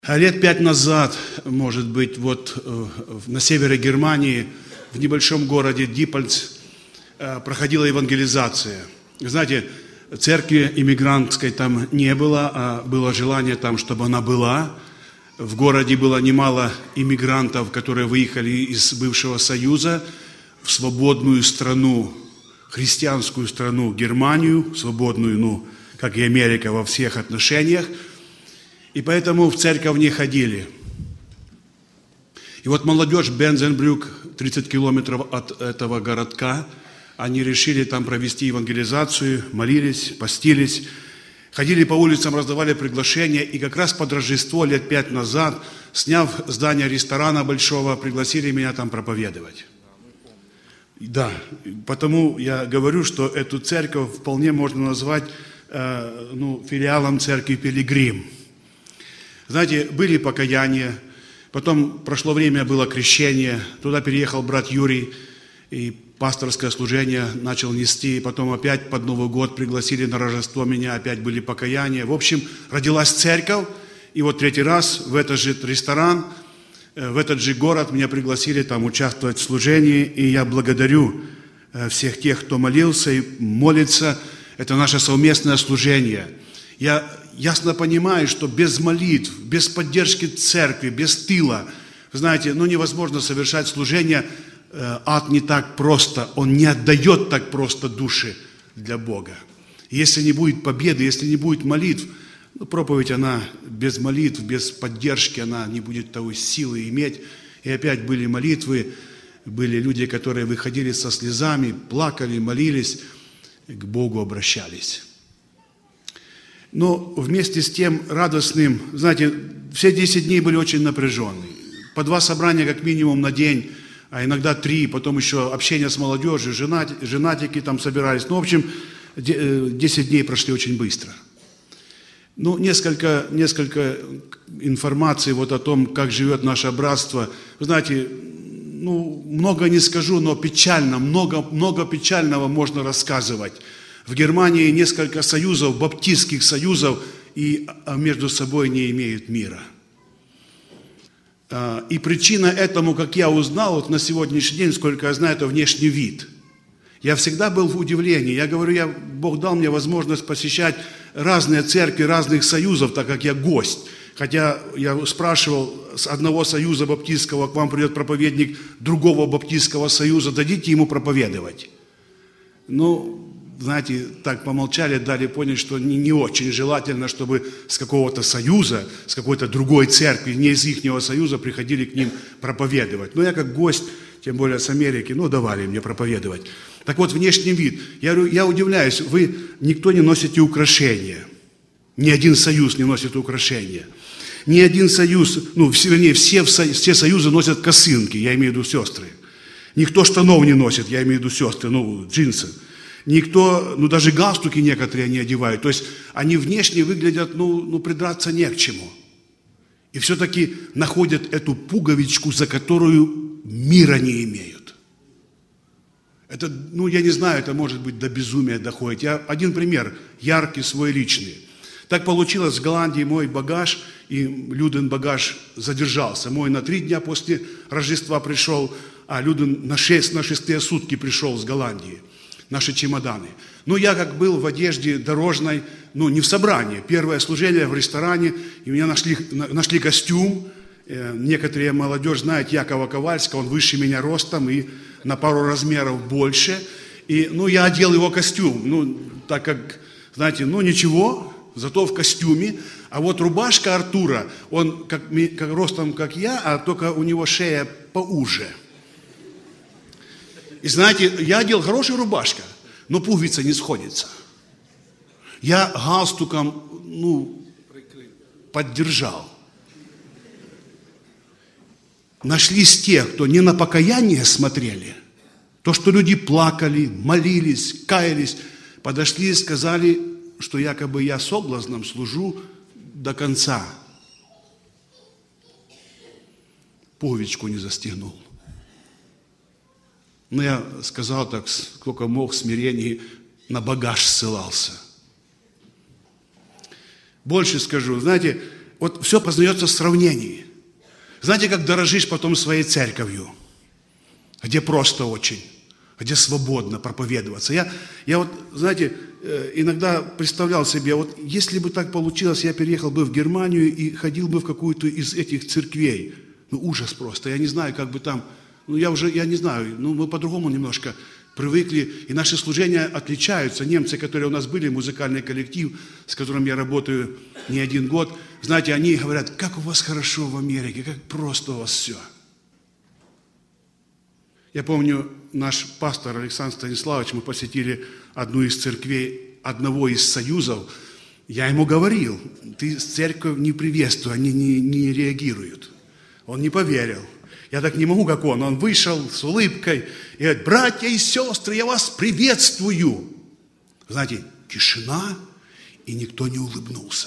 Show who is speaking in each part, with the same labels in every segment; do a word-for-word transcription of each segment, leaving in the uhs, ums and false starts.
Speaker 1: А лет пять назад, может быть, вот на севере Германии, в небольшом городе Диппольц, проходила евангелизация. Знаете, церкви иммигрантской там не было, а было желание там, чтобы она была. В городе было немало иммигрантов, которые выехали из бывшего Союза в свободную страну, христианскую страну Германию, свободную, ну, как и Америка во всех отношениях. И поэтому в церковь не ходили. И вот молодежь Бензенбрюк, тридцать километров от этого городка, они решили там провести евангелизацию, молились, постились, ходили по улицам, раздавали приглашения. И как раз под Рождество лет пять назад, сняв здание ресторана большого, пригласили меня там проповедовать. Да, потому я говорю, что эту церковь вполне можно назвать э, ну, филиалом церкви Пилигрим. Знаете, были покаяния, потом прошло время, было крещение, туда переехал брат Юрий, и пасторское служение начал нести, потом опять под Новый год пригласили на Рождество меня, опять были покаяния. В общем, родилась церковь, и вот третий раз в этот же ресторан, в этот же город меня пригласили там участвовать в служении, и я благодарю всех тех, кто молился и молится. Это наше совместное служение. Я ясно понимаю, что без молитв, без поддержки церкви, без тыла, знаете, ну невозможно совершать служение. Ад не так просто, он не отдает так просто души для Бога. Если не будет победы, если не будет молитв, ну, проповедь, она без молитв, без поддержки, она не будет того силы иметь. И опять были молитвы, были люди, которые выходили со слезами, плакали, молились, к Богу обращались. Но вместе с тем радостным, знаете, все десять дней были очень напряженные. По два собрания как минимум на день, а иногда три, потом еще общение с молодежью, женати, женатики там собирались. Ну, в общем, десять дней прошли очень быстро. Ну, несколько, несколько информации вот о том, как живет наше братство. Вы знаете, ну, много не скажу, но печально, много, много печального можно рассказывать. В Германии несколько союзов, баптистских союзов, и между собой не имеют мира. И причина этому, как я узнал, вот на сегодняшний день, сколько я знаю, это внешний вид. Я всегда был в удивлении. Я говорю, я, Бог дал мне возможность посещать разные церкви, разных союзов, так как я гость. Хотя я спрашивал с одного союза баптистского, к вам придет проповедник другого баптистского союза, дадите ему проповедовать. Ну, знаете, так помолчали, дали понять, что не, не очень желательно, чтобы с какого-то союза, с какой-то другой церкви, не из ихнего союза, приходили к ним проповедовать. Но я как гость, тем более с Америки, ну, давали мне проповедовать. Так вот, внешний вид. Я, я удивляюсь, вы никто не носите украшения. Ни один союз не носит украшения. Ни один союз, ну, вернее, все, все союзы носят косынки, я имею в виду сестры. Никто штанов не носит, я имею в виду сестры, ну, джинсы. Никто, ну даже галстуки некоторые не одевают. То есть они внешне выглядят, ну, ну придраться не к чему. И все-таки находят эту пуговичку, за которую мира не имеют. Это, ну я не знаю, это может быть до безумия доходит. Я один пример, яркий, свой личный. Так получилось, в Голландии мой багаж, и Людин багаж задержался. Мой на три дня после Рождества пришел, а Людин на шесть, на шестые сутки пришел с Голландии. Наши чемоданы. Ну, я как был в одежде дорожной, ну, не в собрании. Первое служение в ресторане, и меня нашли, нашли костюм. Некоторые молодежь знают Якова Ковальского, он выше меня ростом и на пару размеров больше. И, ну, я одел его костюм. Ну, так как, знаете, ну, ничего, зато в костюме. А вот рубашка Артура, он как, как ростом, как я, а только у него шея поуже. И знаете, я одел хорошую рубашку, но пуговица не сходится. Я галстуком, ну, поддержал. Нашлись те, кто не на покаяние смотрели, то, что люди плакали, молились, каялись, подошли и сказали, что якобы я соблазном служу до конца. Пуговичку не застегнул. Но я сказал так, сколько мог, в смирении, на багаж ссылался. Больше скажу, знаете, вот все познается в сравнении. Знаете, как дорожишь потом своей церковью, где просто очень, где свободно проповедоваться. Я, я вот, знаете, иногда представлял себе, вот если бы так получилось, я переехал бы в Германию и ходил бы в какую-то из этих церквей. Ну, ужас просто. Я не знаю, как бы там, ну, я уже, я не знаю, ну, мы по-другому немножко привыкли, и наши служения отличаются. Немцы, которые у нас были, музыкальный коллектив, с которым я работаю не один год, знаете, они говорят, как у вас хорошо в Америке, как просто у вас все. Я помню, наш пастор Александр Станиславович, мы посетили одну из церквей, одного из союзов. Я ему говорил, ты церковь не приветствуй, они не, не реагируют. Он не поверил. Я так не могу, как он. Он вышел с улыбкой и говорит, братья и сестры, я вас приветствую. Знаете, тишина, и никто не улыбнулся.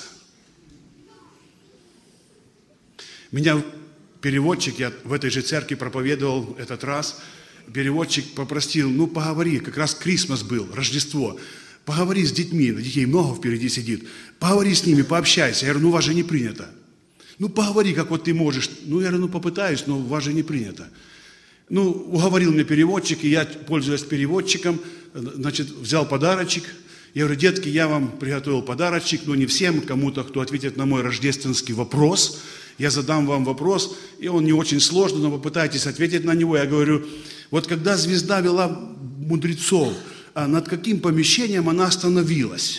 Speaker 1: Меня переводчик, я в этой же церкви проповедовал этот раз, переводчик попросил, ну поговори, как раз Крисмас был, Рождество, поговори с детьми, детей много впереди сидит, поговори с ними, пообщайся. Я говорю, ну у вас же не принято. Ну поговори, как вот ты можешь. Ну я говорю, ну попытаюсь, но у вас же не принято. Ну уговорил меня переводчик, и я, пользуясь переводчиком, значит, взял подарочек. Я говорю, детки, я вам приготовил подарочек, но не всем, кому-то, кто ответит на мой рождественский вопрос. Я задам вам вопрос, и он не очень сложный, но попытайтесь ответить на него. Я говорю, вот когда звезда вела мудрецов, а над каким помещением она остановилась?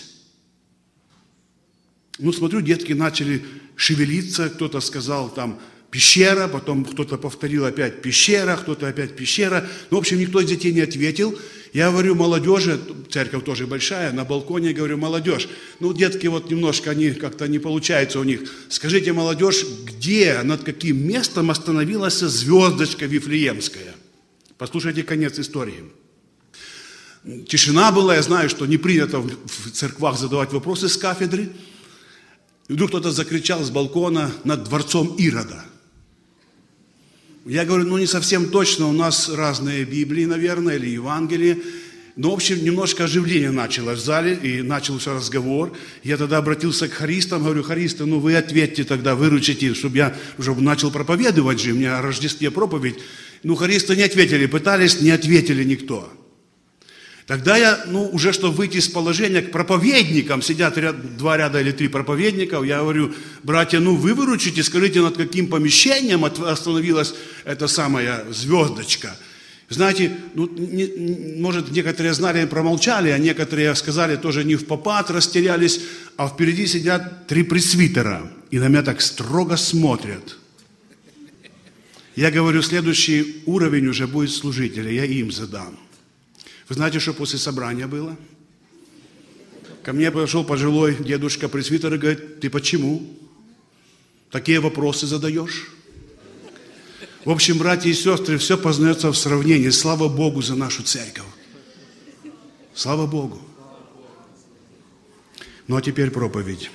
Speaker 1: Ну, смотрю, детки начали шевелиться, кто-то сказал там пещера, потом кто-то повторил опять пещера, кто-то опять пещера. Ну, в общем, никто из детей не ответил. Я говорю молодежи, церковь тоже большая, на балконе говорю, молодежь, ну, детки вот немножко, они как-то не получается у них. Скажите, молодежь, где, над каким местом остановилась звездочка Вифлеемская? Послушайте конец истории. Тишина была, я знаю, что не принято в церквах задавать вопросы с кафедры. И вдруг кто-то закричал с балкона над дворцом Ирода. Я говорю, ну не совсем точно, у нас разные Библии, наверное, или Евангелие. Но, в общем, немножко оживление началось в зале, и начался разговор. Я тогда обратился к хористам, говорю, хористы, ну вы ответьте тогда, выручите, чтобы я уже начал проповедовать же, у меня о Рождестве проповедь. Ну, хористы не ответили, пытались, не ответили никто. Тогда я, ну, уже чтобы выйти из положения, к проповедникам, сидят ряд, два ряда или три проповедников, я говорю, братья, ну вы выручите, скажите, над каким помещением остановилась эта самая звездочка. Знаете, ну, не, может, некоторые знали, промолчали, а некоторые сказали, тоже не впопад, растерялись, а впереди сидят три пресвитера, и на меня так строго смотрят. Я говорю, следующий уровень уже будет служителя, я им задам. Вы знаете, что после собрания было? Ко мне подошел пожилой дедушка-пресвитер и говорит, ты почему такие вопросы задаешь? В общем, братья и сестры, все познается в сравнении. Слава Богу за нашу церковь. Слава Богу. Ну а теперь проповедь.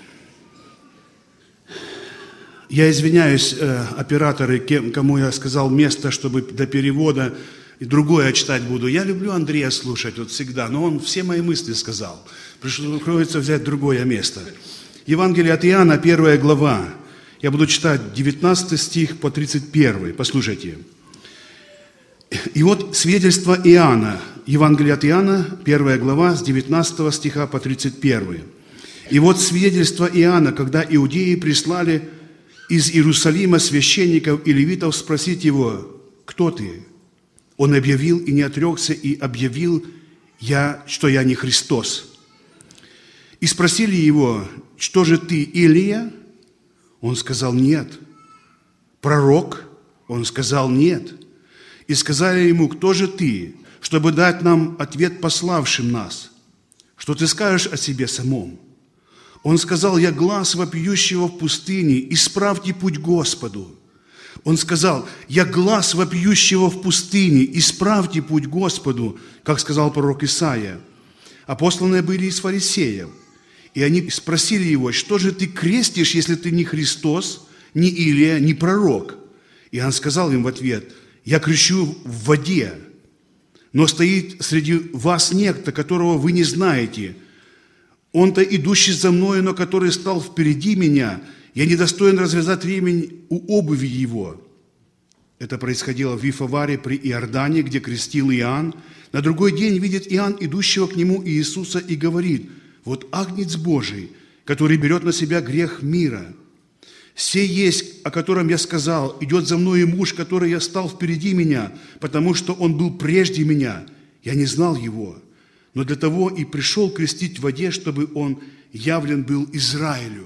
Speaker 1: Я извиняюсь, э, операторы, кем, кому я сказал место, чтобы до перевода и другое читать буду. Я люблю Андрея слушать вот всегда, но он все мои мысли сказал. Приходится взять другое место. Евангелие от Иоанна, первая глава. Я буду читать девятнадцатый стих по тридцать первый. Послушайте. И вот свидетельство Иоанна. Евангелие от Иоанна, первая глава, с девятнадцатого стиха по тридцать первый. И вот свидетельство Иоанна, когда иудеи прислали из Иерусалима священников и левитов спросить его, кто ты? Он объявил и не отрекся, и объявил, я, что я не Христос. И спросили его, что же ты, Илия? Он сказал, нет. Пророк? Он сказал, нет. И сказали ему, кто же ты, чтобы дать нам ответ пославшим нас? Что ты скажешь о себе самом? Он сказал, я глас вопиющего в пустыне, исправьте путь Господу. Он сказал, я глас вопиющего в пустыне, исправьте путь Господу, как сказал пророк Исаия. А посланные были из фарисеев. И они спросили его, что же ты крестишь, если ты не Христос, не Илия, не пророк? И он сказал им в ответ, я крещу в воде, но стоит среди вас некто, которого вы не знаете. Он-то идущий за мною, но который стал впереди меня, я недостоин развязать ремень у обуви его». Это происходило в Вифаваре при Иордане, где крестил Иоанн. На другой день видит Иоанн идущего к нему Иисуса и говорит: «Вот Агнец Божий, который берет на себя грех мира. Сей есть, о котором я сказал, идет за мною муж, который я стал впереди меня, потому что он был прежде меня. Я не знал его, но для того и пришел крестить в воде, чтобы он явлен был Израилю».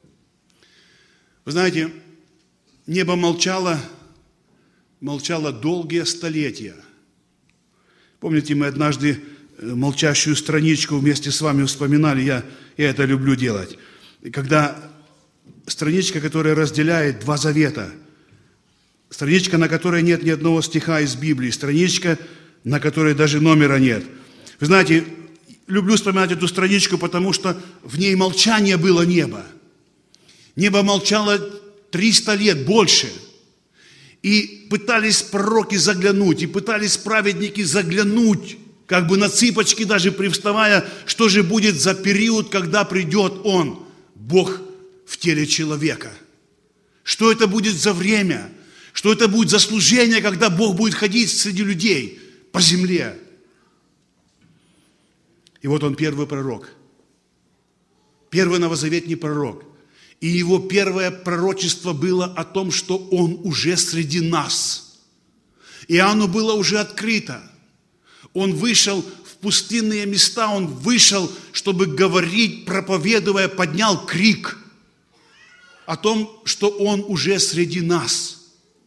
Speaker 1: Вы знаете, небо молчало, молчало долгие столетия. Помните, мы однажды молчащую страничку вместе с вами вспоминали, я, я это люблю делать. Когда страничка, которая разделяет два завета, страничка, на которой нет ни одного стиха из Библии, страничка, на которой даже номера нет. Вы знаете, люблю вспоминать эту страничку, потому что в ней молчание было неба. Небо молчало триста лет, больше. И пытались пророки заглянуть, и пытались праведники заглянуть, как бы на цыпочки даже привставая, что же будет за период, когда придет Он, Бог в теле человека. Что это будет за время, что это будет за служение, когда Бог будет ходить среди людей по земле. И вот Он первый пророк, первый новозаветний пророк. И его первое пророчество было о том, что он уже среди нас. Иоанну было уже открыто. Он вышел в пустынные места, он вышел, чтобы говорить, проповедуя, поднял крик о том, что он уже среди нас.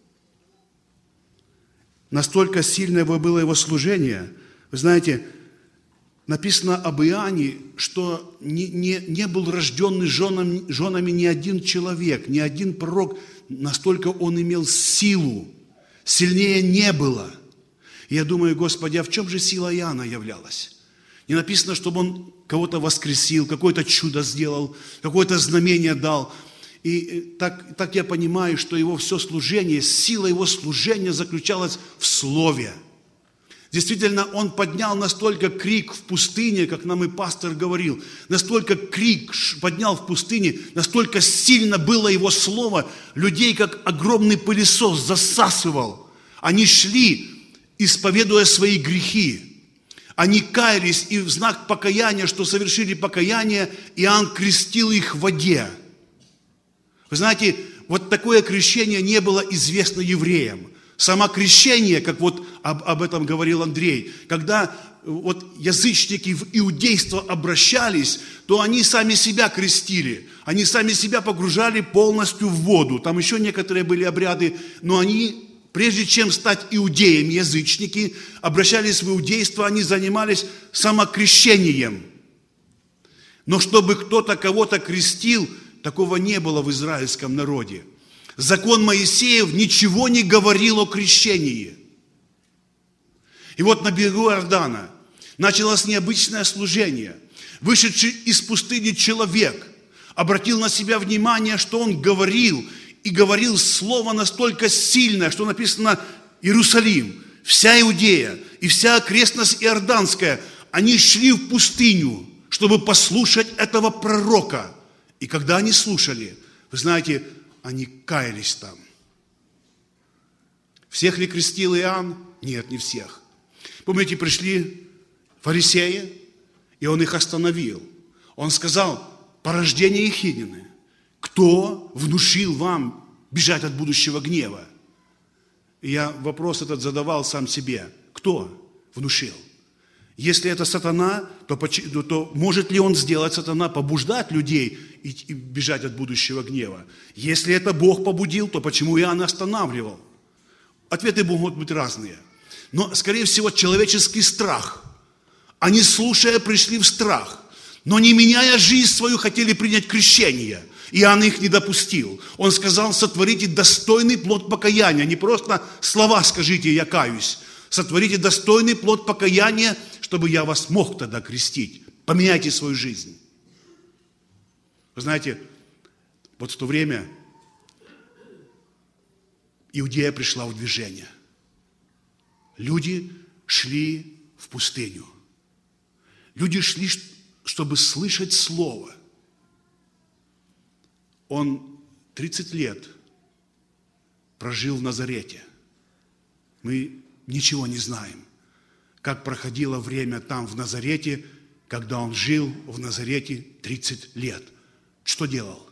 Speaker 1: Настолько сильное было его служение. Вы знаете, написано об Иоанне, что не, не, не был рожденный женами, женами ни один человек, ни один пророк, настолько он имел силу, сильнее не было. И я думаю, Господи, а в чем же сила Иоанна являлась? Не написано, чтобы он кого-то воскресил, какое-то чудо сделал, какое-то знамение дал. И так, так я понимаю, что его все служение, сила его служения заключалась в Слове. Действительно, он поднял настолько крик в пустыне, как нам и пастор говорил, настолько крик поднял в пустыне, настолько сильно было его слово, людей как огромный пылесос засасывал. Они шли, исповедуя свои грехи. Они каялись, и в знак покаяния, что совершили покаяние, Иоанн крестил их в воде. Вы знаете, вот такое крещение не было известно евреям. Само крещение, как вот об, об этом говорил Андрей, когда вот язычники в иудейство обращались, то они сами себя крестили, они сами себя погружали полностью в воду. Там еще некоторые были обряды, но они, прежде чем стать иудеями, язычники, обращались в иудейство, они занимались самокрещением. Но чтобы кто-то кого-то крестил, такого не было в израильском народе. Закон Моисеев ничего не говорил о крещении. И вот на берегу Иордана началось необычное служение. Вышедший из пустыни человек обратил на себя внимание, что он говорил, и говорил слово настолько сильное, что написано: Иерусалим, вся Иудея и вся окрестность Иорданская, они шли в пустыню, чтобы послушать этого пророка. И когда они слушали, вы знаете, они каялись там. Всех ли крестил Иоанн? Нет, не всех. Помните, пришли фарисеи, и он их остановил. Он сказал: порождение Ехиднины, кто внушил вам бежать от будущего гнева? И я вопрос этот задавал сам себе. Кто внушил? Если это сатана, то, то может ли он сделать, сатана, побуждать людей и, и бежать от будущего гнева? Если это Бог побудил, то почему Иоанн останавливал? Ответы могут быть разные. Но, скорее всего, человеческий страх. Они, слушая, пришли в страх, но не меняя жизнь свою, хотели принять крещение. Иоанн их не допустил. Он сказал: сотворите достойный плод покаяния. Не просто слова скажите: я каюсь. Сотворите достойный плод покаяния, чтобы я вас мог тогда крестить. Поменяйте свою жизнь. Вы знаете, вот в то время Иудея пришла в движение. Люди шли в пустыню. Люди шли, чтобы слышать Слово. Он тридцать лет прожил в Назарете. Мы ничего не знаем, как проходило время там, в Назарете, когда он жил в Назарете тридцать лет. Что делал?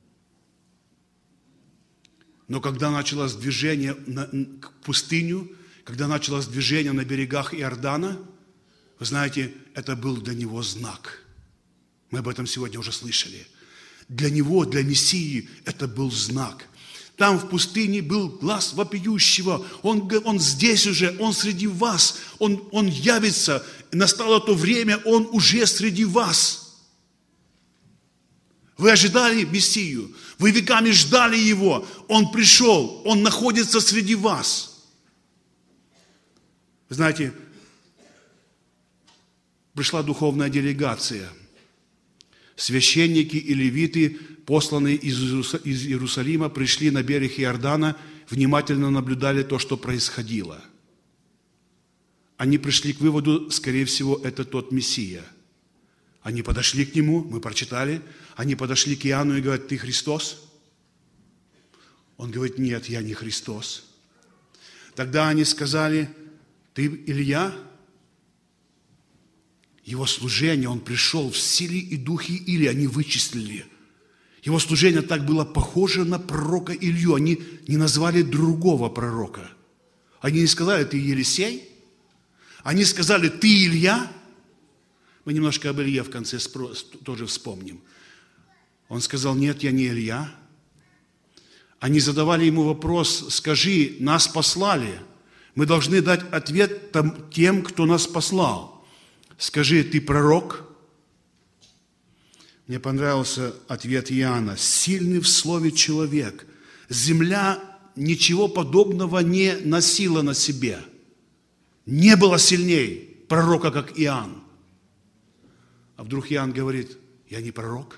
Speaker 1: Но когда началось движение на, к пустыню, когда началось движение на берегах Иордана, вы знаете, это был для него знак. Мы об этом сегодня уже слышали. Для него, для Мессии, это был знак. Там в пустыне был глас вопиющего. Он, он здесь уже, он среди вас. Он, он явится. Настало то время, он уже среди вас. Вы ожидали Мессию. Вы веками ждали Его. Он пришел. Он находится среди вас. Вы знаете, пришла духовная делегация. Священники и левиты, посланные из Иерусалима, пришли на берег Иордана, внимательно наблюдали то, что происходило. Они пришли к выводу, скорее всего, это тот Мессия. Они подошли к нему, мы прочитали, они подошли к Иоанну и говорят: «Ты Христос?» Он говорит: «Нет, я не Христос». Тогда они сказали: «Ты Илья?» Его служение, он пришел в силе и духе Илии, они вычислили. Его служение так было похоже на пророка Илью. Они не назвали другого пророка. Они не сказали: «Ты Елисей?» Они сказали: «Ты Илья?» Мы немножко об Илье в конце тоже вспомним. Он сказал: «Нет, я не Илья». Они задавали ему вопрос: «Скажи, нас послали. Мы должны дать ответ тем, кто нас послал. Скажи, ты пророк?» Мне понравился ответ Иоанна. Сильный в слове человек. Земля ничего подобного не носила на себе. Не было сильней пророка, как Иоанн. А вдруг Иоанн говорит: «Я не пророк.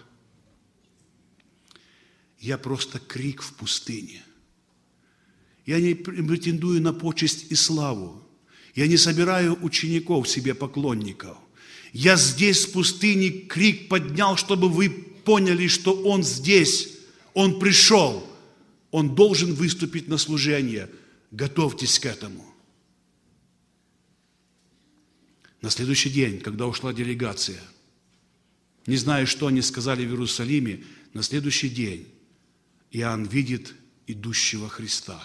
Speaker 1: Я просто крик в пустыне. Я не претендую на почесть и славу. Я не собираю учеников себе, поклонников. Я здесь, в пустыне, крик поднял, чтобы вы поняли, что Он здесь, Он пришел. Он должен выступить на служение. Готовьтесь к этому». На следующий день, когда ушла делегация, не знаю, что они сказали в Иерусалиме, на следующий день Иоанн видит идущего Христа.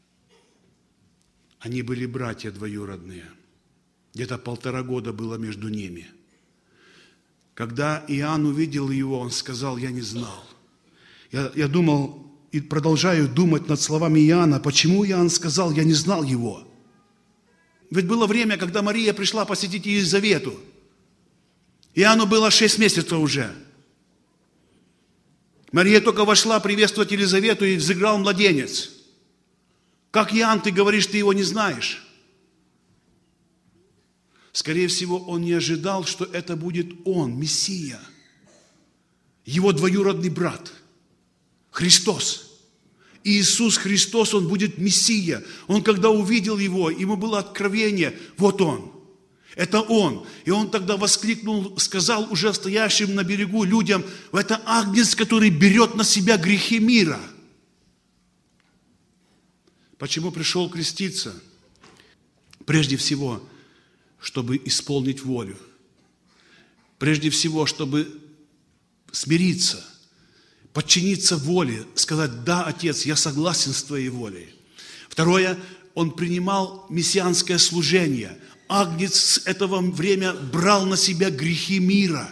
Speaker 1: Они были братья двоюродные. Где-то полтора года было между ними. Когда Иоанн увидел его, он сказал: «Я не знал». Я, я думал и продолжаю думать над словами Иоанна, почему Иоанн сказал: «Я не знал его». Ведь было время, когда Мария пришла посетить Елизавету. Иоанну было шесть месяцев уже. Мария только вошла приветствовать Елизавету, и взыграл младенец. Как, Иоанн, ты говоришь, ты его не знаешь? Скорее всего, он не ожидал, что это будет он, Мессия, его двоюродный брат, Христос. Иисус Христос, Он будет Мессия. Он, когда увидел Его, ему было откровение: вот Он, это Он. И Он тогда воскликнул, сказал уже стоящим на берегу людям: это Агнец, который берет на себя грехи мира. Почему пришел креститься? Прежде всего, чтобы исполнить волю. Прежде всего, чтобы смириться, подчиниться воле, сказать: да, Отец, я согласен с Твоей волей. Второе, Он принимал мессианское служение. Агнец с этого времени брал на себя грехи мира.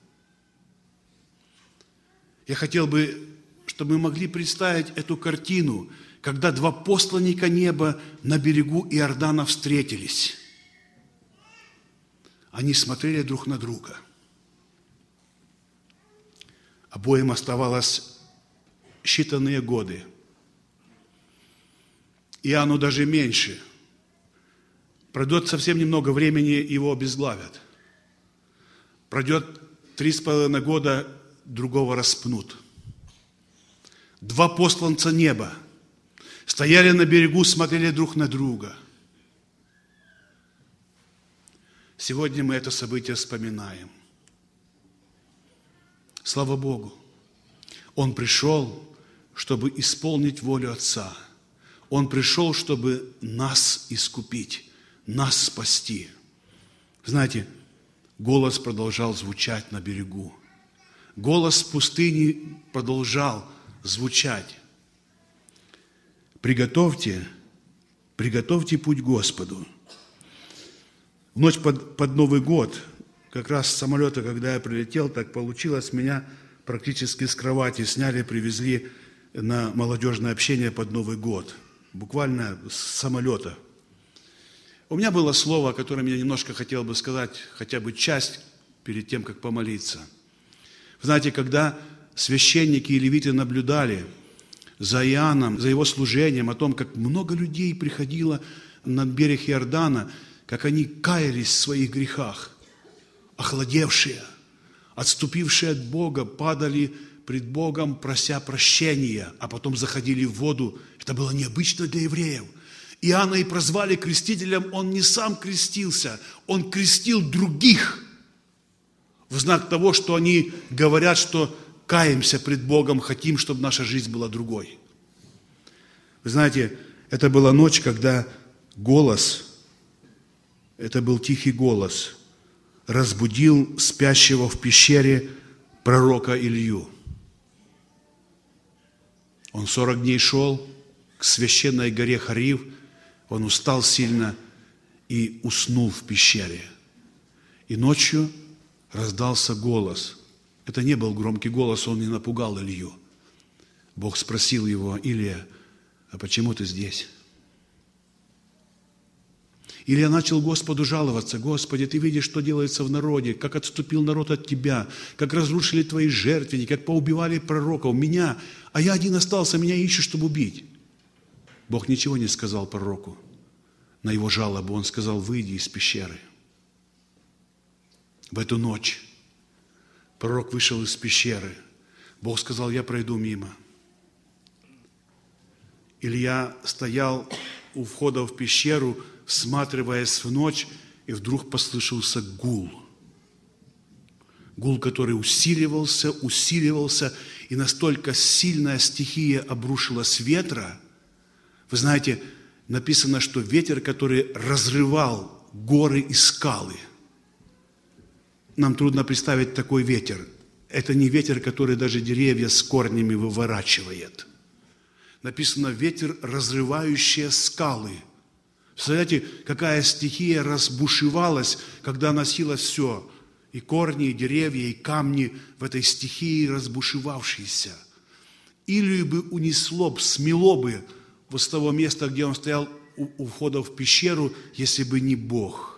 Speaker 1: Я хотел бы, чтобы мы могли представить эту картину, когда два посланника неба на берегу Иордана встретились. Они смотрели друг на друга. Обоим оставалось считанные годы. Иоанну даже меньше. Пройдет совсем немного времени, его обезглавят. Пройдет три с половиной года, другого распнут. Два посланца неба стояли на берегу, смотрели друг на друга. Сегодня мы это событие вспоминаем. Слава Богу! Он пришел чтобы исполнить волю Отца. Он пришел, чтобы нас искупить, нас спасти. Знаете, голос продолжал звучать на берегу. Голос пустыни продолжал звучать. Приготовьте, приготовьте путь Господу. В ночь под, под Новый год, как раз с самолета, когда я прилетел, так получилось, меня практически с кровати сняли, привезли на молодежное общение под Новый год. Буквально с самолета. У меня было слово, которое я немножко хотел бы сказать, хотя бы часть, перед тем, как помолиться. Вы знаете, когда священники и левиты наблюдали за Иоанном, за его служением, о том, как много людей приходило на берег Иордана, как они каялись в своих грехах, охладевшие, отступившие от Бога, падали пред Богом, прося прощения, а потом заходили в воду. Это было необычно для евреев. Иоанна и прозвали крестителем, он не сам крестился, он крестил других в знак того, что они говорят, что каемся пред Богом, хотим, чтобы наша жизнь была другой. Вы знаете, это была ночь, когда голос, это был тихий голос, разбудил спящего в пещере пророка Илью. Он сорок дней шел к священной горе Хорив, он устал сильно и уснул в пещере. И ночью раздался голос. Это не был громкий голос, он не напугал Илью. Бог спросил его: Илия, а почему ты здесь? Илья начал Господу жаловаться: Господи, Ты видишь, что делается в народе, как отступил народ от Тебя, как разрушили Твои жертвенники, как поубивали пророков, меня, а я один остался, меня ищут, чтобы убить. Бог ничего не сказал пророку на его жалобу, он сказал: выйди из пещеры. В эту ночь пророк вышел из пещеры. Бог сказал: я пройду мимо. Илья стоял у входа в пещеру, всматриваясь в ночь, и вдруг послышался гул. Гул, который усиливался, усиливался, и настолько сильная стихия обрушилась с ветра. Вы знаете, написано, что ветер, который разрывал горы и скалы. Нам трудно представить такой ветер. Это не ветер, который даже деревья с корнями выворачивает. Написано: ветер, разрывающий скалы. Представляете, какая стихия разбушевалась, когда носилось все. И корни, и деревья, и камни в этой стихии разбушевавшиеся. Илью бы унесло, смело бы вот с того места, где он стоял у, у входа в пещеру, если бы не Бог.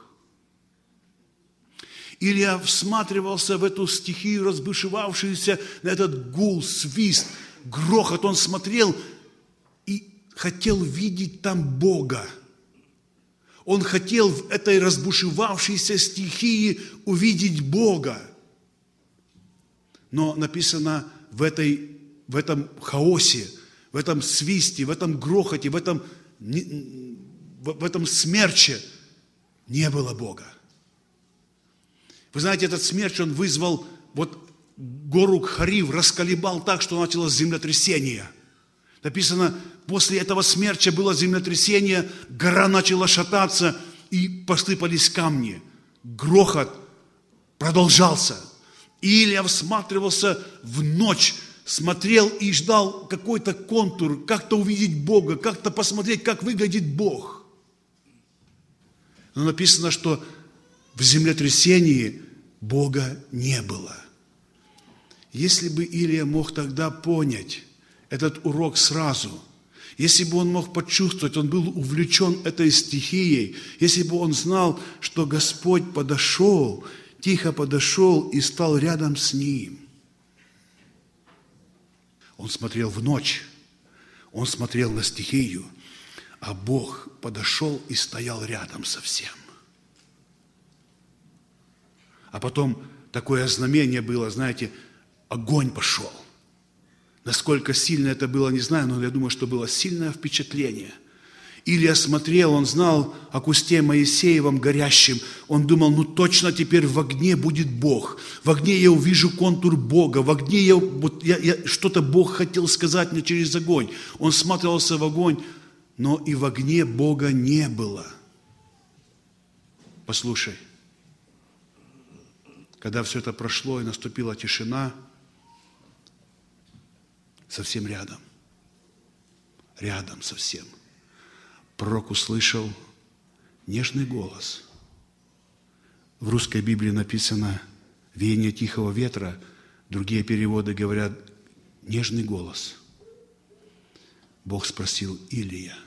Speaker 1: Илья всматривался в эту стихию разбушевавшуюся, на этот гул, свист, грохот. Он смотрел и хотел видеть там Бога. Он хотел в этой разбушевавшейся стихии увидеть Бога. Но написано, в, этой, в этом хаосе, в этом свисте, в этом грохоте, в этом, в этом смерче не было Бога. Вы знаете, этот смерч, он вызвал вот гору Хорив, расколебал так, что началось землетрясение. Написано, после этого смерча было землетрясение, гора начала шататься, и посыпались камни. Грохот продолжался. И Илия всматривался в ночь, смотрел и ждал какой-то контур, как-то увидеть Бога, как-то посмотреть, как выглядит Бог. Но написано, что в землетрясении Бога не было. Если бы Илия мог тогда понять этот урок сразу, если бы он мог почувствовать, он был увлечен этой стихией, если бы он знал, что Господь подошел, тихо подошел и стал рядом с ним. Он смотрел в ночь, он смотрел на стихию, а Бог подошел и стоял рядом со всем. А потом такое знамение было, знаете, огонь пошел. Насколько сильно это было, не знаю, но я думаю, что было сильное впечатление. Илия смотрел, он знал о кусте Моисеевом горящем. Он думал, ну точно теперь в огне будет Бог. В огне я увижу контур Бога. В огне я, вот я, я, что-то Бог хотел сказать мне через огонь. Он смотрелся в огонь, но и в огне Бога не было. Послушай, когда все это прошло и наступила тишина, совсем рядом, рядом совсем, пророк услышал нежный голос. В русской Библии написано «веяние тихого ветра», другие переводы говорят «нежный голос». Бог спросил: Илия.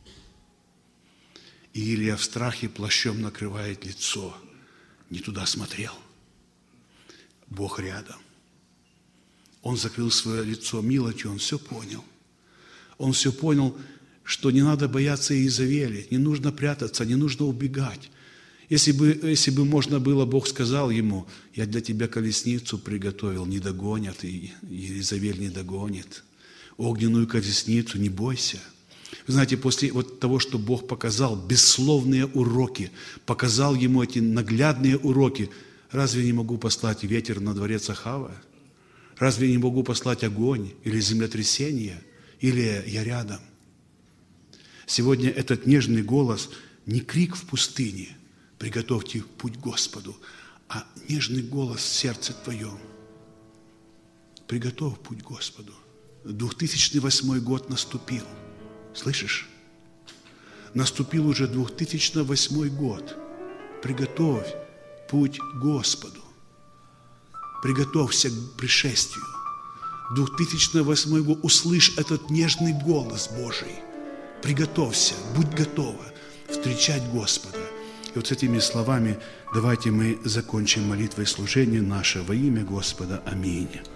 Speaker 1: И Илия в страхе плащом накрывает лицо, не туда смотрел. Бог рядом. Он закрыл свое лицо милостью, он все понял. Он все понял, что не надо бояться Иезавели, не нужно прятаться, не нужно убегать. Если бы, если бы можно было, Бог сказал ему: я для тебя колесницу приготовил, не догонят, и Иезавель не догонит. Огненную колесницу, не бойся. Вы знаете, после вот того, что Бог показал, бессловные уроки, показал ему эти наглядные уроки, разве не могу послать ветер на дворец Ахава? Разве не могу послать огонь или землетрясение? Или я рядом? Сегодня этот нежный голос не крик в пустыне: приготовьте путь Господу, а нежный голос в сердце твоем: приготовь путь Господу. две тысячи восьмой год наступил. Слышишь? Наступил уже две тысячи восьмой год. Приготовь путь Господу. Приготовься к пришествию. две тысячи восьмой год. Услышь этот нежный голос Божий. Приготовься, будь готова встречать Господа. И вот с этими словами давайте мы закончим молитвой служения наше во имя Господа. Аминь.